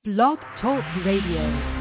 Blog Talk Radio.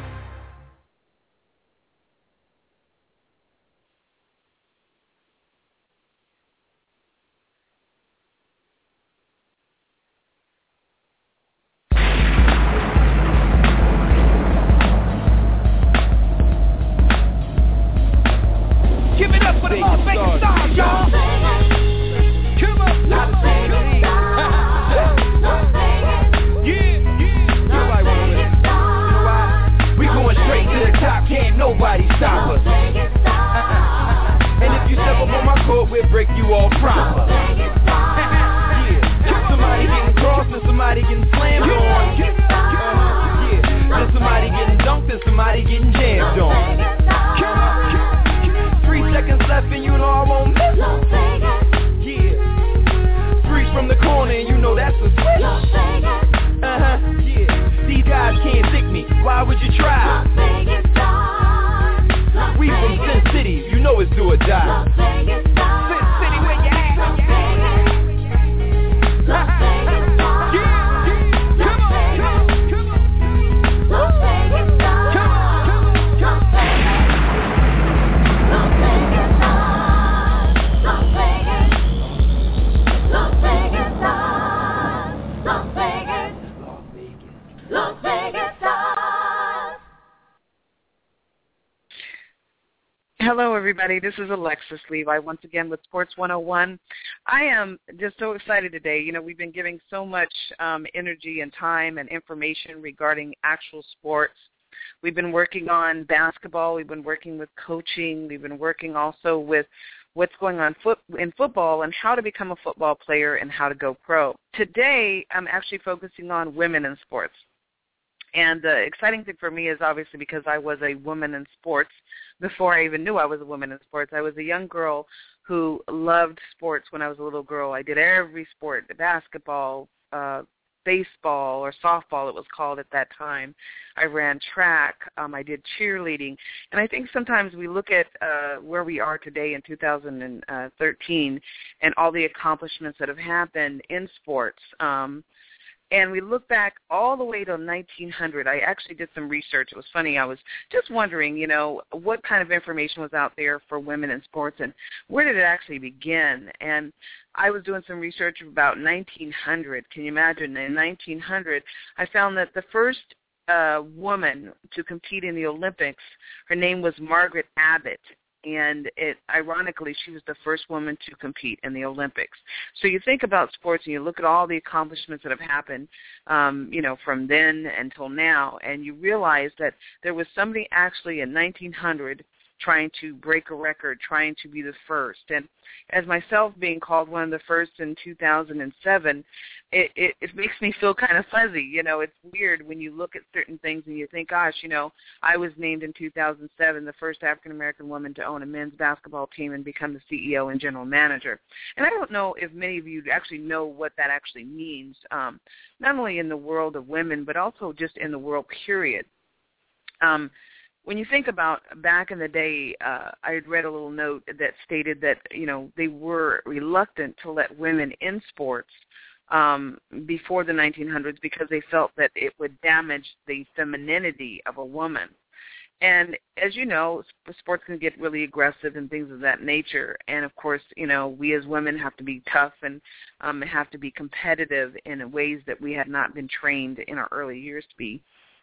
Hello, everybody. This is Alexis Levi once again with Sports 101. I am just so excited today. You know, we've been giving so much energy and time and information regarding actual sports. We've been working on basketball. We've been working with coaching. We've been working also with what's going on in football and how to become a football player and how to go pro. Today, I'm actually focusing on women in sports. And the exciting thing for me is obviously because I was a woman in sports before I even knew I was a woman in sports. I was a young girl who loved sports when I was a little girl. I did every sport, basketball, baseball, or softball it was called at that time. I ran track. I did cheerleading. And I think sometimes we look at where we are today in 2013 and all the accomplishments that have happened in sports. And we look back all the way to 1900. I actually did some research. It was funny. I was just wondering, you know, what kind of information was out there for women in sports and where did it actually begin? And I was doing some research about 1900. Can you imagine? In 1900, I found that the first woman to compete in the Olympics, her name was Margaret Abbott. And ironically, she was the first woman to compete in the Olympics. So you think about sports and you look at all the accomplishments that have happened, you know, from then until now, and you realize that there was somebody actually in 1900 trying to break a record, trying to be the first. And as myself being called one of the first in 2007, it makes me feel kind of fuzzy. You know, it's weird when you look at certain things and you think, gosh, you know, I was named in 2007 the first African-American woman to own a men's basketball team and become the CEO and general manager. And I don't know if many of you actually know what that actually means, not only in the world of women, but also just in the world period. When you think about back in the day, I had read a little note that stated that, you know, they were reluctant to let women in sports before the 1900s because they felt that it would damage the femininity of a woman. And as you know, sports can get really aggressive and things of that nature. And, of course, you know, we as women have to be tough and have to be competitive in ways that we had not been trained in our early years to be.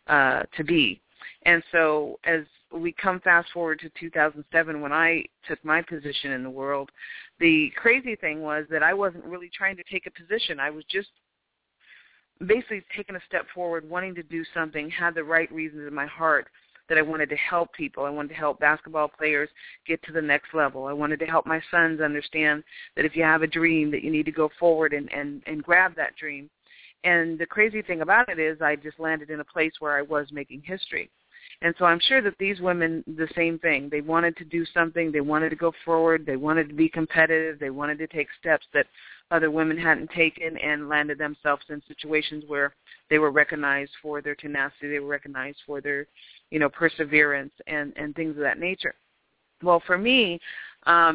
And so as we come fast forward to 2007 when I took my position in the world, the crazy thing was that I wasn't really trying to take a position. I was just basically taking a step forward, wanting to do something, had the right reasons in my heart that I wanted to help people. I wanted to help basketball players get to the next level. I wanted to help my sons understand that if you have a dream that you need to go forward and grab that dream. And the crazy thing about it is I just landed in a place where I was making history. And so I'm sure that these women, the same thing. They wanted to do something. They wanted to go forward. They wanted to be competitive. They wanted to take steps that other women hadn't taken and landed themselves in situations where they were recognized for their tenacity. They were recognized for their, you know, perseverance and things of that nature. Well, for me,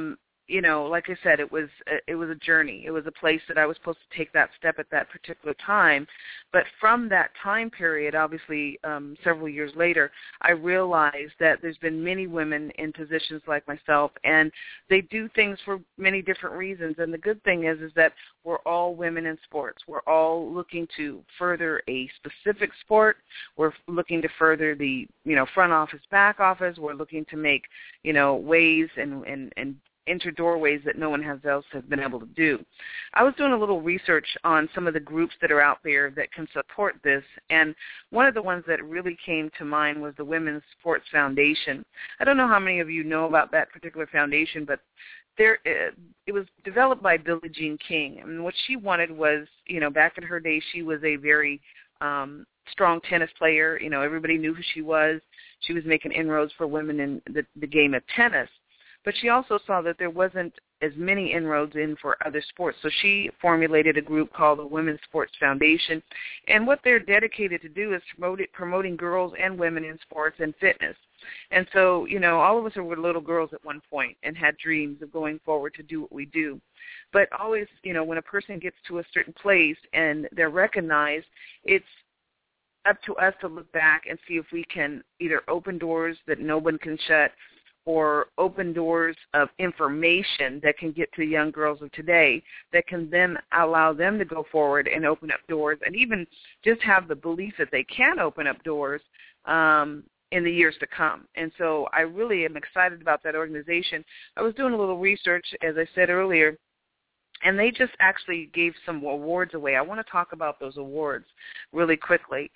like I said, it was a journey. It was a place that I was supposed to take that step at that particular time. But from that time period, obviously several years later, I realized that there's been many women in positions like myself, and they do things for many different reasons. And the good thing is that we're all women in sports. We're all looking to further a specific sport. We're looking to further the, front office, back office. We're looking to make, ways and enter doorways that no one else has been able to do. I was doing a little research on some of the groups that are out there that can support this, and one of the ones that really came to mind was the Women's Sports Foundation. I don't know how many of you know about that particular foundation, but it was developed by Billie Jean King. And what she wanted was, back in her day, she was a very strong tennis player. Everybody knew who she was. She was making inroads for women in the game of tennis. But she also saw that there wasn't as many inroads in for other sports. So she formulated a group called the Women's Sports Foundation. And what they're dedicated to do is promoting girls and women in sports and fitness. And so, all of us were little girls at one point and had dreams of going forward to do what we do. But always, when a person gets to a certain place and they're recognized, it's up to us to look back and see if we can either open doors that no one can shut, or open doors of information that can get to young girls of today that can then allow them to go forward and open up doors, and even just have the belief that they can open up doors in the years to come. And so I really am excited about that organization. I was doing a little research, as I said earlier, and they just actually gave some awards away. I want to talk about those awards really quickly.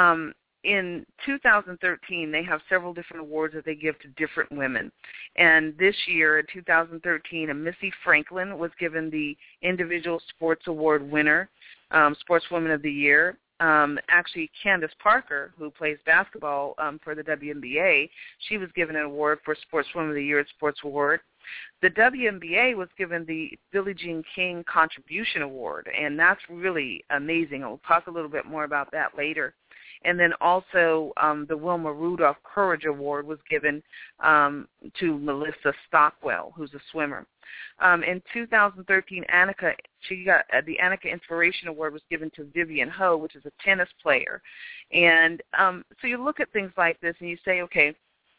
In 2013, they have several different awards that they give to different women. And this year, in 2013, Missy Franklin was given the Individual Sports Award winner, Sportswoman of the Year. Actually, Candace Parker, who plays basketball for the WNBA, she was given an award for Sportswoman of the Year at Sports Award. The WNBA was given the Billie Jean King Contribution Award, and that's really amazing. I'll talk a little bit more about that later. And then also the Wilma Rudolph Courage Award was given to Melissa Stockwell, who's a swimmer. In 2013, the Annika Inspiration Award was given to Vivian Ho, which is a tennis player. And so you look at things like this and you say, okay,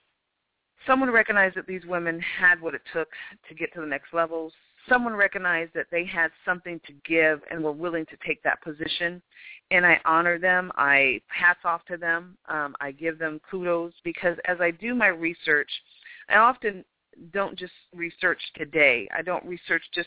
someone recognized that these women had what it took to get to the next levels. Someone recognized that they had something to give and were willing to take that position, and I honor them. I hats off to them. I give them kudos, because as I do my research, I often don't just research today. I don't research just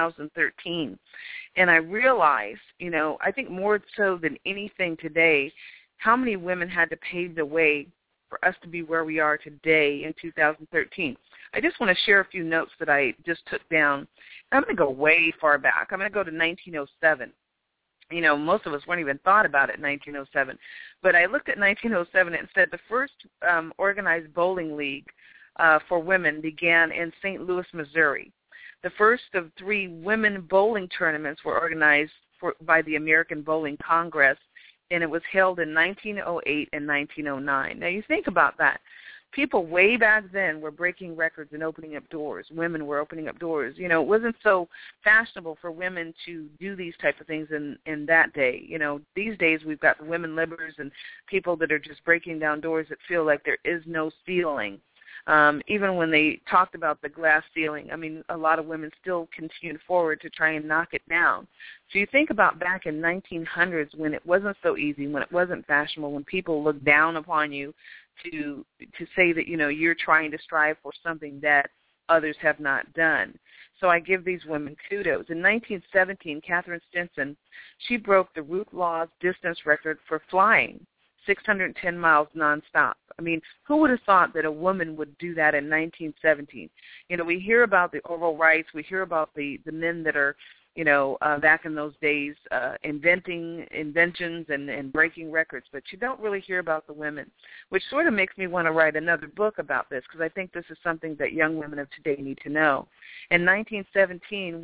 2013. And I realize, I think more so than anything today, how many women had to pave the way for us to be where we are today in 2013. I just want to share a few notes that I just took down. I'm going to go way far back. I'm going to go to 1907. Most of us weren't even thought about it in 1907. But I looked at 1907 and said the first organized bowling league for women began in St. Louis, Missouri. The first of 3 women bowling tournaments were organized by the American Bowling Congress, and it was held in 1908 and 1909. Now, you think about that. People way back then were breaking records and opening up doors. Women were opening up doors. It wasn't so fashionable for women to do these type of things in that day. These days we've got women libbers and people that are just breaking down doors that feel like there is no ceiling. Even when they talked about the glass ceiling, a lot of women still continued forward to try and knock it down. So you think about back in 1900s when it wasn't so easy, when it wasn't fashionable, when people looked down upon you to say that, you're trying to strive for something that others have not done. So I give these women kudos. In 1917, Catherine Stinson, she broke the Ruth Law's distance record for flying, 610 miles nonstop. Who would have thought that a woman would do that in 1917? We hear about the Oral Rights. We hear about the men that are, back in those days, inventing inventions and breaking records, but you don't really hear about the women, which sort of makes me want to write another book about this, because I think this is something that young women of today need to know. In 1917,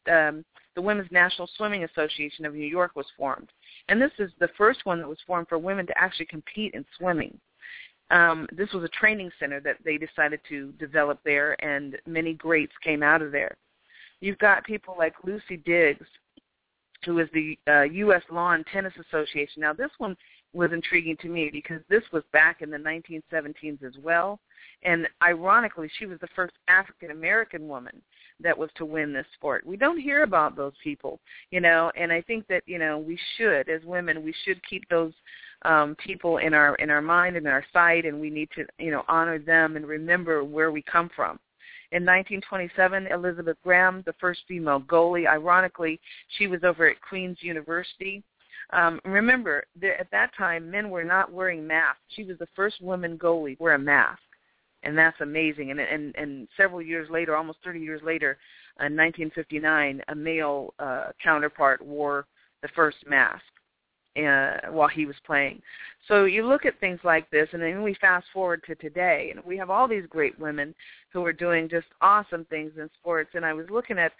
the Women's National Swimming Association of New York was formed, and this is the first one that was formed for women to actually compete in swimming. This was a training center that they decided to develop there, and many greats came out of there. You've got people like Lucy Diggs, who is the U.S. Lawn Tennis Association. Now, this one was intriguing to me because this was back in the 1917s as well. And ironically, she was the first African-American woman that was to win this sport. We don't hear about those people, and I think that, we should, as women, we should keep those people in our mind and our sight, and we need to, honor them and remember where we come from. In 1927, Elizabeth Graham, the first female goalie, ironically, she was over at Queen's University. Remember, at that time, men were not wearing masks. She was the first woman goalie to wear a mask, and that's amazing. And several years later, almost 30 years later, in 1959, a male counterpart wore the first mask while he was playing. So you look at things like this, and then we fast forward to today, and we have all these great women who are doing just awesome things in sports. And I was looking at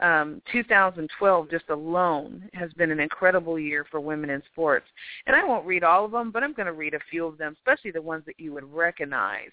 2012 just alone has been an incredible year for women in sports. And I won't read all of them, but I'm going to read a few of them, especially the ones that you would recognize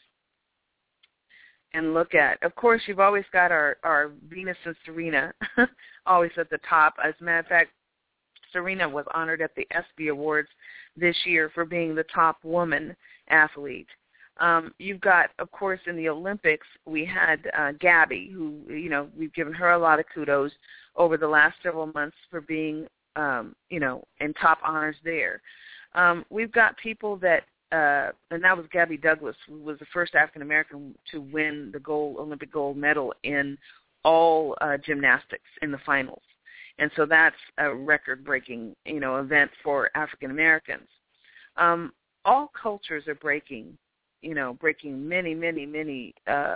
and look at. Of course, you've always got our Venus and Serena always at the top. As a matter of fact, Serena was honored at the ESPY Awards this year for being the top woman athlete. You've got, of course, in the Olympics, we had Gabby, who, we've given her a lot of kudos over the last several months for being, in top honors there. We've got people that, and that was Gabby Douglas, who was the first African-American to win the Olympic gold medal in all gymnastics in the finals. And so that's a record-breaking, event for African-Americans. All cultures are breaking many, many, many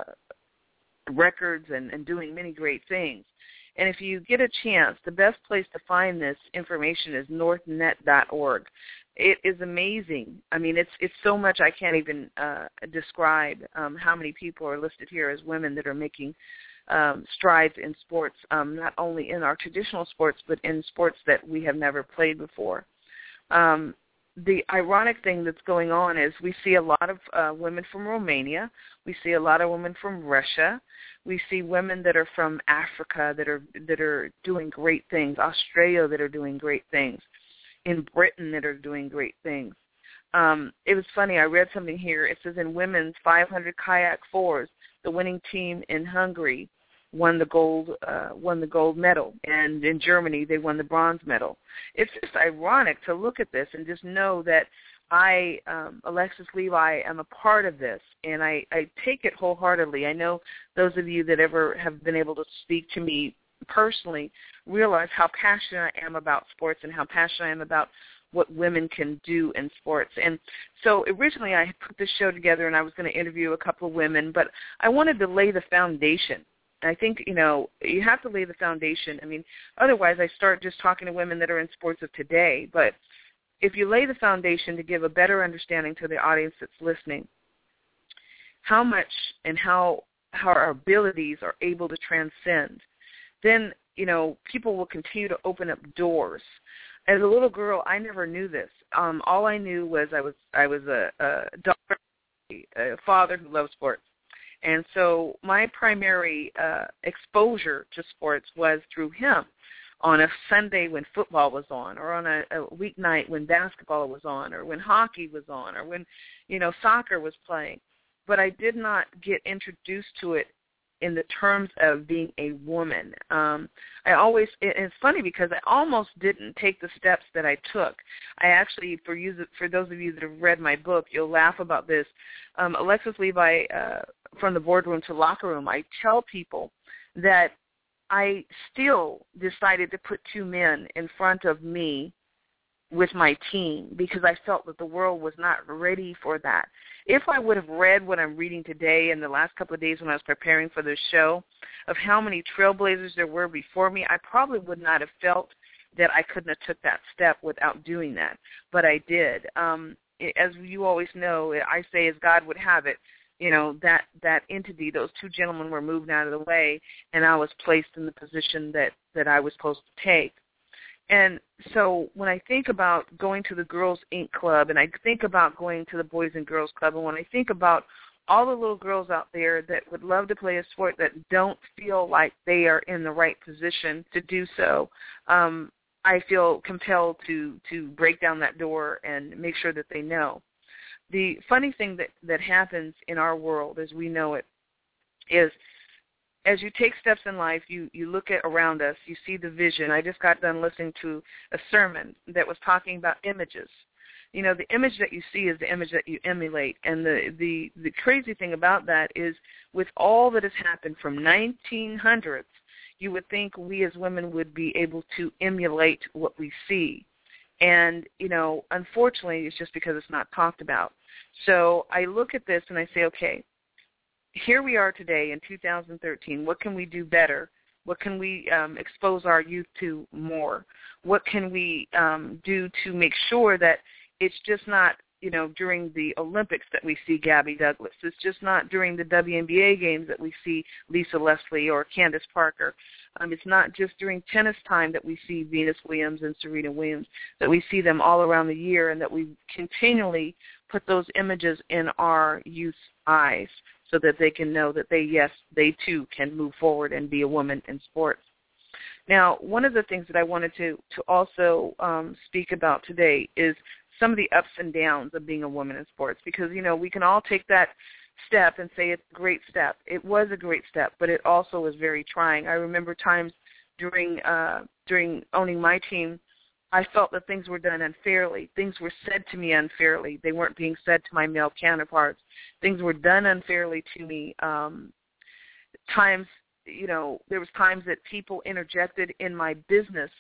records and doing many great things. And if you get a chance, the best place to find this information is northnet.org. It is amazing. I mean, it's so much I can't even describe how many people are listed here as women that are making strides in sports, not only in our traditional sports, but in sports that we have never played before. The ironic thing that's going on is we see a lot of women from Romania. We see a lot of women from Russia. We see women that are from Africa that are doing great things, Australia that are doing great things, in Britain that are doing great things. It was funny. I read something here. It says in women's 500 kayak fours, the winning team in Hungary won the gold medal, and in Germany they won the bronze medal. It's just ironic to look at this and just know that I, Alexis Levi, am a part of this, and I take it wholeheartedly. I know those of you that ever have been able to speak to me personally realize how passionate I am about sports and how passionate I am about what women can do in sports. And so originally I put this show together and I was going to interview a couple of women, but I wanted to lay the foundation. I think, you have to lay the foundation. I mean, otherwise I start just talking to women that are in sports of today. But if you lay the foundation to give a better understanding to the audience that's listening, how much and how our abilities are able to transcend, then, people will continue to open up doors. As a little girl, I never knew this. All I knew was I was a daughter, a father who loved sports. And so my primary exposure to sports was through him on a Sunday when football was on, or on a weeknight when basketball was on, or when hockey was on, or when, soccer was playing. But I did not get introduced to it in the terms of being a woman. It's funny because I almost didn't take the steps that I took. I actually, for those of you that have read my book, you'll laugh about this. Alexis Levi, From the Boardroom to Locker Room, I tell people that I still decided to put two men in front of me with my team because I felt that the world was not ready for that. If I would have read what I'm reading today in the last couple of days when I was preparing for this show of how many trailblazers there were before me, I probably would not have felt that I couldn't have took that step without doing that. But I did. As you always know, I say as God would have it, that entity, those two gentlemen were moved out of the way, and I was placed in the position that I was supposed to take. And so when I think about going to the Girls Inc. Club, and I think about going to the Boys and Girls Club, and when I think about all the little girls out there that would love to play a sport that don't feel like they are in the right position to do so, I feel compelled to break down that door and make sure that they know. The funny thing that happens in our world as we know it is, as you take steps in life, you look at around us, you see the vision. I just got done listening to a sermon that was talking about images. You know, the image that you see is the image that you emulate. And the crazy thing about that is, with all that has happened from 1900s, you would think we as women would be able to emulate what we see. And, you know, unfortunately, it's just because it's not talked about. So I look at this and I say, okay, here we are today in 2013. What can we do better? What can we expose our youth to more? What can we do to make sure that it's just not, you know, during the Olympics that we see Gabby Douglas. It's just not during the WNBA games that we see Lisa Leslie or Candace Parker. It's not just during tennis time that we see Venus Williams and Serena Williams, that we see them all around the year, and that we continually put those images in our youth's eyes so that they can know that they too can move forward and be a woman in sports. Now, one of the things that I wanted to also speak about today is some of the ups and downs of being a woman in sports, because, you know, we can all take that step and say it's a great step. It was a great step, but it also was very trying. I remember times during owning my team, I felt that things were done unfairly. Things were said to me unfairly. They weren't being said to my male counterparts. Things were done unfairly to me. Times, you know, there was times that people interjected in my business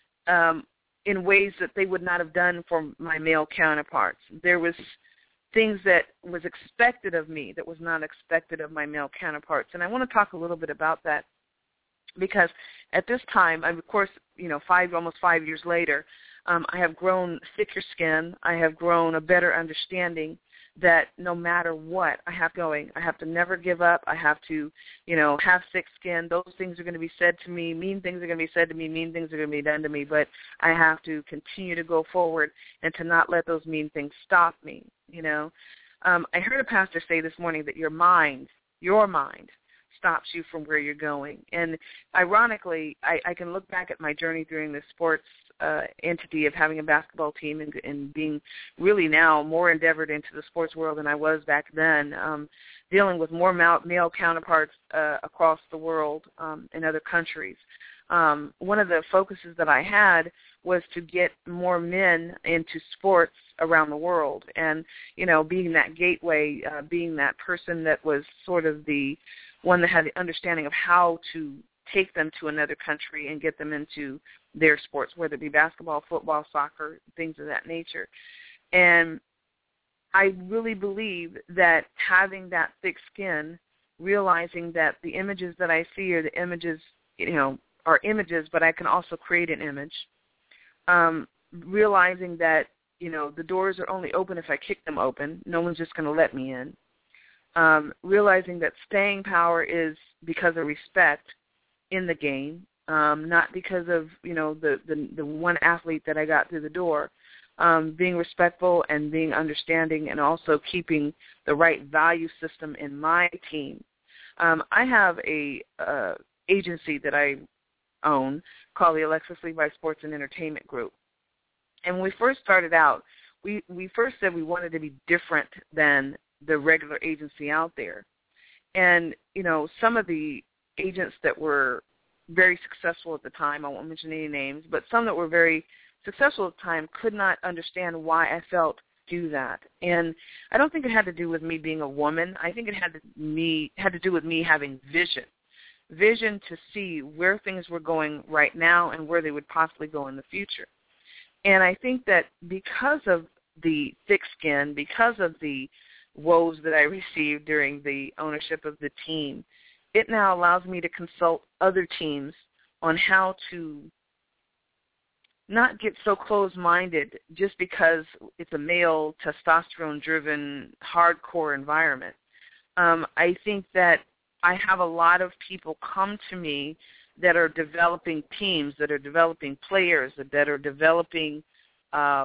in ways that they would not have done for my male counterparts. There was things that was expected of me that was not expected of my male counterparts. And I want to talk a little bit about that, because at this time, of course, you know, almost 5 years later, I have grown thicker skin. I have grown a better understanding that no matter what I have going, I have to never give up. I have to, you know, have thick skin. Those things are going to be said to me. Mean things are going to be said to me. Mean things are going to be done to me. But I have to continue to go forward and to not let those mean things stop me, you know. I heard a pastor say this morning that your mind stops you from where you're going. And ironically, I can look back at my journey during the sports entity of having a basketball team and being really now more endeavored into the sports world than I was back then, dealing with more male counterparts across the world in other countries. One of the focuses that I had was to get more men into sports around the world, and, you know, being that gateway, being that person that was sort of the one that had the understanding of how to take them to another country and get them into their sports, whether it be basketball, football, soccer, things of that nature. And I really believe that having that thick skin, realizing that the images that I see are the images, you know, are images, but I can also create an image. Realizing that, you know, the doors are only open if I kick them open. No one's just going to let me in. Realizing that staying power is because of respect in the game, not because of, you know, the one athlete that I got through the door. Being respectful and being understanding, and also keeping the right value system in my team. I have a agency that I own called the Alexis Levi Sports and Entertainment Group. And when we first started out, we first said we wanted to be different than the regular agency out there. And, you know, some of the agents that were very successful at the time, I won't mention any names, but some that were very successful at the time could not understand why I felt do that. And I don't think it had to do with me being a woman. I think it had to do with me having vision to see where things were going right now and where they would possibly go in the future. And I think that because of the thick skin, because of the woes that I received during the ownership of the team, it now allows me to consult other teams on how to not get so closed-minded just because it's a male, testosterone-driven, hardcore environment. I think that I have a lot of people come to me that are developing teams, that are developing players, that are developing, I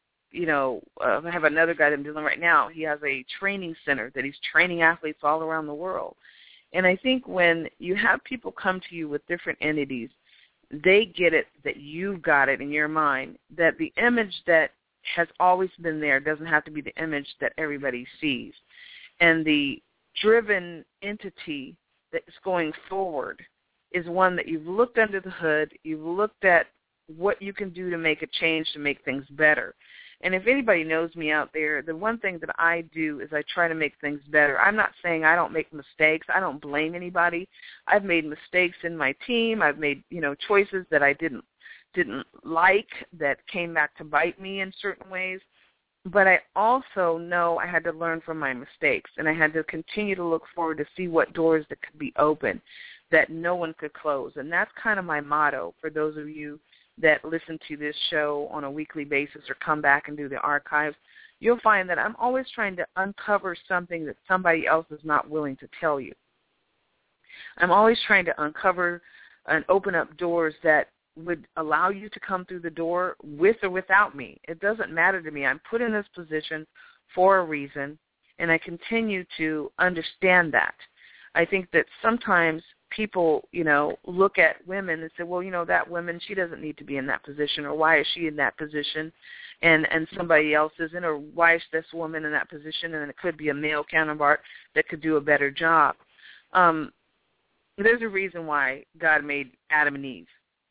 have another guy that I'm dealing right now. He has a training center that he's training athletes all around the world. And I think when you have people come to you with different entities, they get it that you've got it in your mind, that the image that has always been there doesn't have to be the image that everybody sees. And the driven entity that is going forward is one that you've looked under the hood, you've looked at what you can do to make a change, to make things better. And if anybody knows me out there, the one thing that I do is I try to make things better. I'm not saying I don't make mistakes. I don't blame anybody. I've made mistakes in my team. I've made, choices that I didn't like that came back to bite me in certain ways. But I also know I had to learn from my mistakes, and I had to continue to look forward to see what doors that could be open that no one could close. And that's kind of my motto for those of you that listen to this show on a weekly basis or come back and do the archives. You'll find that I'm always trying to uncover something that somebody else is not willing to tell you. I'm always trying to uncover and open up doors that would allow you to come through the door with or without me. It doesn't matter to me. I'm put in this position for a reason, and I continue to understand that. I think that sometimes people, look at women and say, well, that woman, she doesn't need to be in that position, or why is she in that position and somebody else isn't, or why is this woman in that position, and it could be a male counterpart that could do a better job. There's a reason why God made Adam and Eve.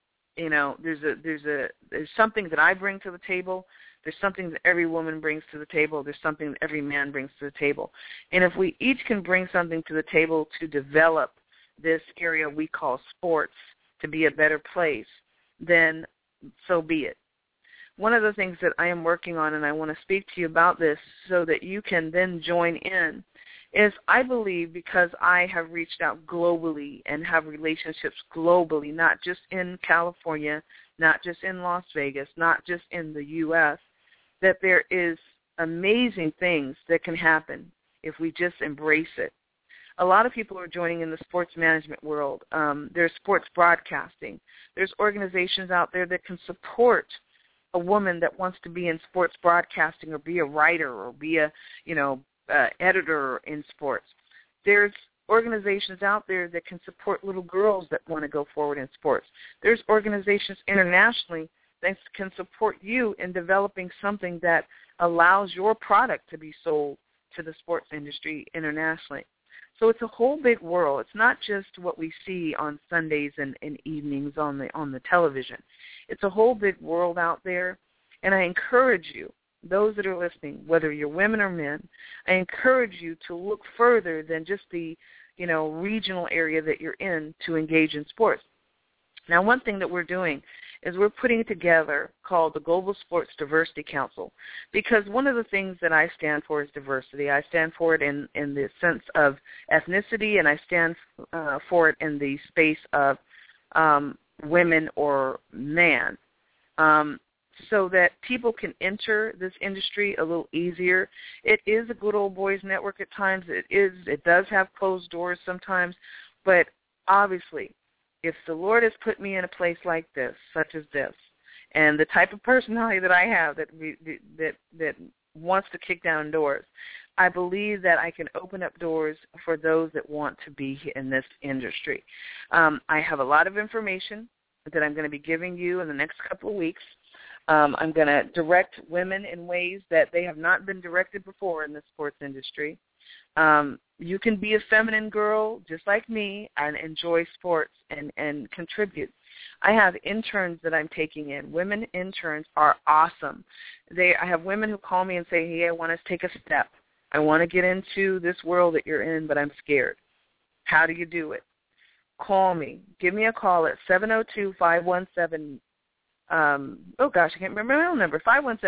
There's something that I bring to the table. There's something that every woman brings to the table. There's something that every man brings to the table. And if we each can bring something to the table to develop this area we call sports to be a better place, then so be it. One of the things that I am working on, and I want to speak to you about this so that you can then join in, is I believe because I have reached out globally and have relationships globally, not just in California, not just in Las Vegas, not just in the U.S., that there is amazing things that can happen if we just embrace it. A lot of people are joining in the sports management world. There's sports broadcasting. There's organizations out there that can support a woman that wants to be in sports broadcasting or be a writer or be a, editor in sports. There's organizations out there that can support little girls that want to go forward in sports. There's organizations internationally that can support you in developing something that allows your product to be sold to the sports industry internationally. So it's a whole big world. It's not just what we see on Sundays and evenings on the television. It's a whole big world out there, and I encourage you, those that are listening, whether you're women or men, I encourage you to look further than just the, regional area that you're in to engage in sports. Now, one thing that we're doing is we're putting together called the Global Sports Diversity Council, because one of the things that I stand for is diversity. I stand for it in the sense of ethnicity, and I stand for it in the space of women or man, so that people can enter this industry a little easier. It is a good old boys network at times. It does have closed doors sometimes, but obviously, if the Lord has put me in a place like this, such as this, and the type of personality that I have that wants to kick down doors, I believe that I can open up doors for those that want to be in this industry. I have a lot of information that I'm going to be giving you in the next couple of weeks. I'm going to direct women in ways that they have not been directed before in the sports industry. You can be a feminine girl just like me and enjoy sports and contribute. I have interns that I'm taking in. Women interns are awesome. I have women who call me and say, hey, I want to take a step. I want to get into this world that you're in, but I'm scared. How do you do it? Call me. Give me a call at 702-517 I can't remember my own number,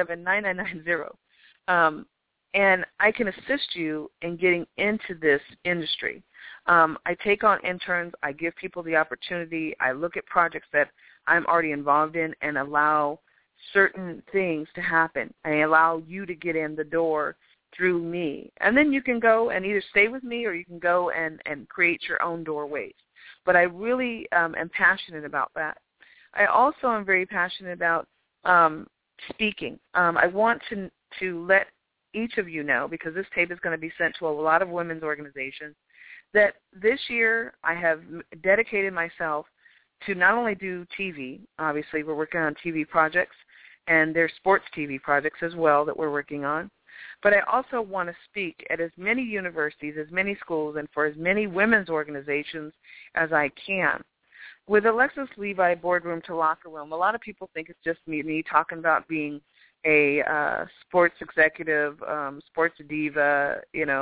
517-9990. And I can assist you in getting into this industry. I take on interns. I give people the opportunity. I look at projects that I'm already involved in and allow certain things to happen. I allow you to get in the door through me. And then you can go and either stay with me or you can go and create your own doorways. but I really am passionate about that. I also am very passionate about speaking. I want to let each of you know, because this tape is going to be sent to a lot of women's organizations, that this year I have dedicated myself to not only do TV. Obviously, we're working on TV projects, and there's sports TV projects as well that we're working on. But I also want to speak at as many universities, as many schools, and for as many women's organizations as I can. With Alexis Levi Boardroom to Locker Room, a lot of people think it's just me talking about being a sports executive, sports diva,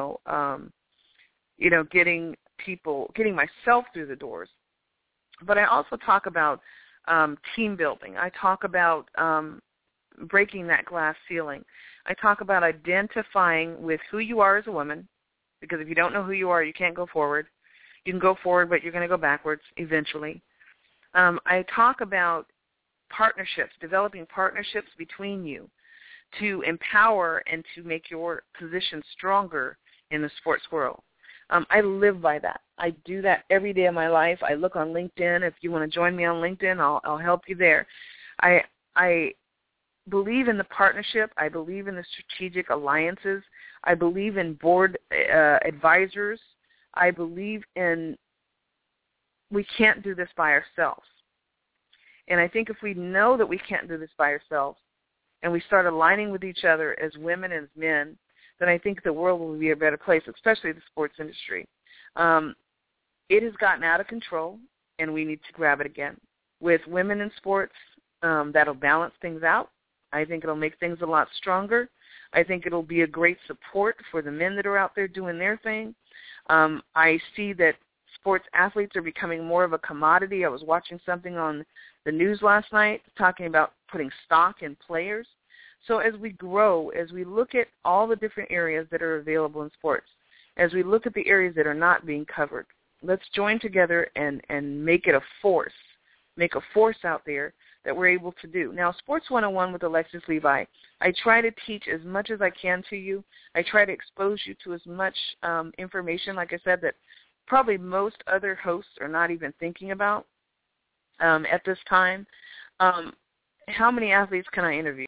getting myself through the doors. But I also talk about team building. I talk about breaking that glass ceiling. I talk about identifying with who you are as a woman, because if you don't know who you are, you can't go forward. You can go forward, but you're going to go backwards eventually. I talk about partnerships, developing partnerships between you to empower and to make your position stronger in the sports world. I live by that. I do that every day of my life. I look on LinkedIn. If you want to join me on LinkedIn, I'll help you there. I believe in the partnership. I believe in the strategic alliances. I believe in board advisors. I believe in we can't do this by ourselves. And I think if we know that we can't do this by ourselves and we start aligning with each other as women and as men, then I think the world will be a better place, especially the sports industry. It has gotten out of control, and we need to grab it again. With women in sports, that'll balance things out. I think it'll make things a lot stronger. I think it'll be a great support for the men that are out there doing their thing. I see that sports athletes are becoming more of a commodity. I was watching something on the news last night talking about putting stock in players. So as we grow, as we look at all the different areas that are available in sports, as we look at the areas that are not being covered, let's join together and make it a force, make a force out there that we're able to do. Now, Sports 101 with Alexis Levi, I try to teach as much as I can to you. I try to expose you to as much information, like I said, that probably most other hosts are not even thinking about at this time. How many athletes can I interview?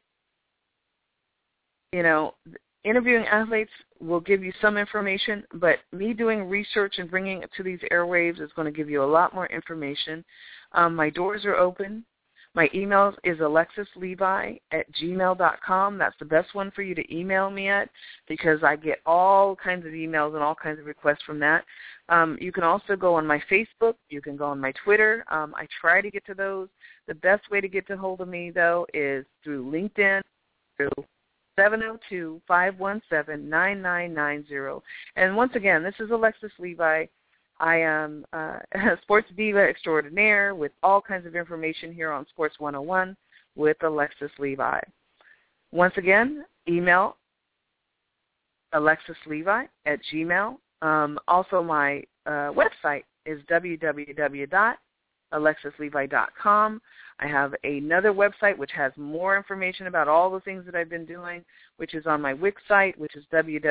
Interviewing athletes will give you some information, but me doing research and bringing it to these airwaves is going to give you a lot more information. My doors are open. My email is alexislevi@gmail.com. That's the best one for you to email me at, because I get all kinds of emails and all kinds of requests from that. You can also go on my Facebook. You can go on my Twitter. I try to get to those. The best way to get a hold of me, though, is through LinkedIn, through 702-517-9990. And once again, this is Alexis Levi. I am a sports diva extraordinaire with all kinds of information here on Sports 101 with Alexis Levi. Once again, email alexislevi@gmail. Also, my website is www.alexislevi.com. I have another website which has more information about all the things that I've been doing, which is on my Wix site, which is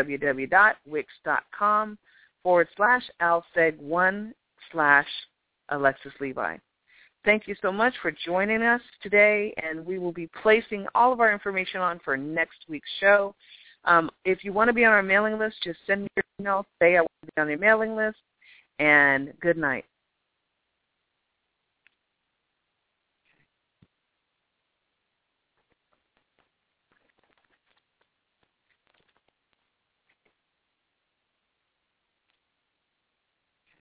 www.wix.com/alseg1/Alexis Levi. Thank you so much for joining us today, and we will be placing all of our information on for next week's show. If you want to be on our mailing list, just send me your email, say I want to be on your mailing list, and good night.